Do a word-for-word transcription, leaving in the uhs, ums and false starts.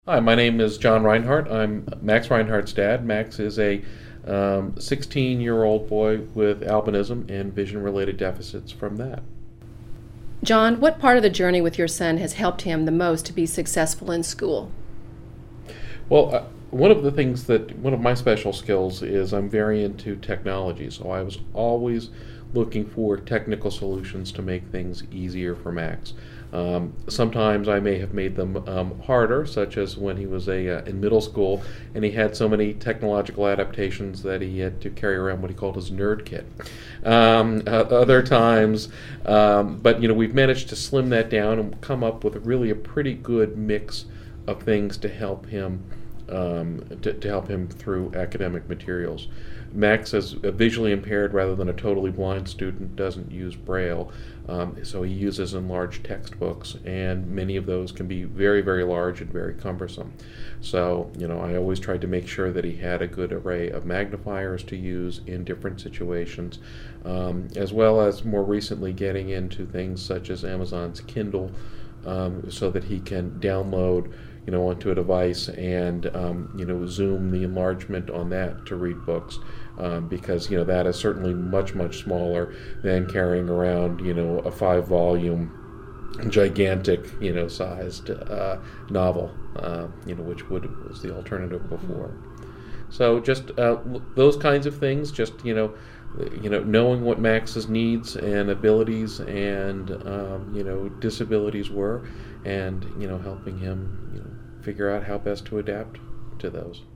Hi, my name is John Reinhardt. I'm Max Reinhardt's dad. Max is a um, sixteen-year-old boy with albinism and vision-related deficits from that. John, what part of the journey with your son has helped him the most to be successful in school? Well, uh, one of the things that, one of my special skills is I'm very into technology, so I was always looking for technical solutions to make things easier for Max. Um, sometimes I may have made them um, harder, such as when he was a uh, in middle school and he had so many technological adaptations that he had to carry around what he called his nerd kit. Um, uh, other times, um, but you know, we've managed to slim that down and come up with really a pretty good mix of things to help him um, to, to help him through academic materials. Max is a visually impaired rather than a totally blind student, doesn't use Braille, um, so he uses enlarged textbooks, and many of those can be very, very large and very cumbersome. So, you know, I always tried to make sure that he had a good array of magnifiers to use in different situations, um, as well as more recently getting into things such as Amazon's Kindle, um, so that he can download you know, onto a device and, um, you know, zoom the enlargement on that to read books, um, because, you know, that is certainly much, much smaller than carrying around, you know, a five-volume, gigantic, you know, sized uh, novel, uh, you know, which would was the alternative before. So just uh, those kinds of things, just, you know, you know, knowing what Max's needs and abilities and, um, you know, disabilities were, and, you know, helping him, you know, figure out how best to adapt to those.